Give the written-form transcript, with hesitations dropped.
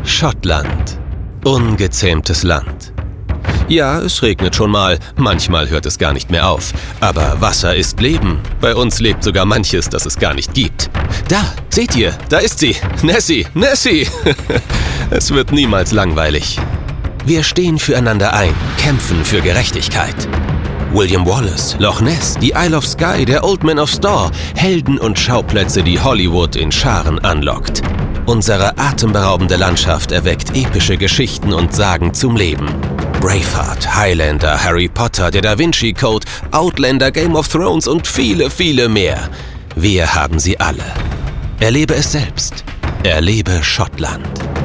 Schottland. Ungezähmtes Land. Ja, es regnet schon mal, manchmal hört es gar nicht mehr auf. Aber Wasser ist Leben. Bei uns lebt sogar manches, das es gar nicht gibt. Da, seht ihr, da ist sie. Nessie, Nessie! Es wird niemals langweilig. Wir stehen füreinander ein, kämpfen für Gerechtigkeit. William Wallace, Loch Ness, die Isle of Skye, der Old Man of Storr, Helden und Schauplätze, die Hollywood in Scharen anlockt. Unsere atemberaubende Landschaft erweckt epische Geschichten und Sagen zum Leben. Braveheart, Highlander, Harry Potter, der Da Vinci Code, Outlander, Game of Thrones und viele, viele mehr. Wir haben sie alle. Erlebe es selbst. Erlebe Schottland.